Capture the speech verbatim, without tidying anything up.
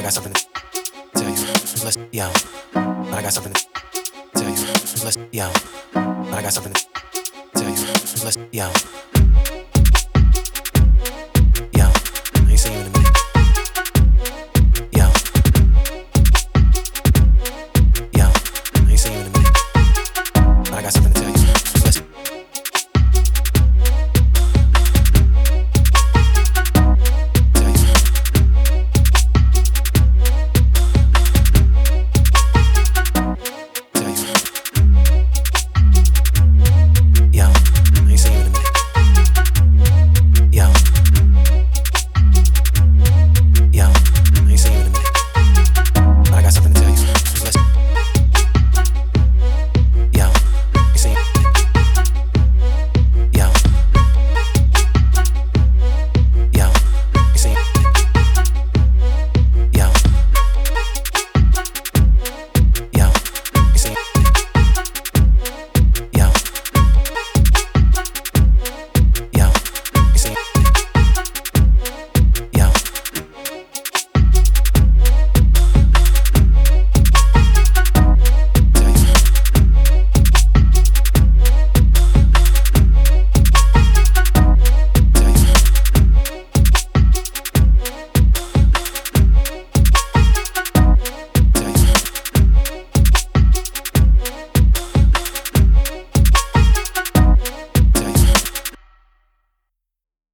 got something to tell you. Let's yo. But I got something to tell you. Let's yo. But I got something to tell you. Let's yo.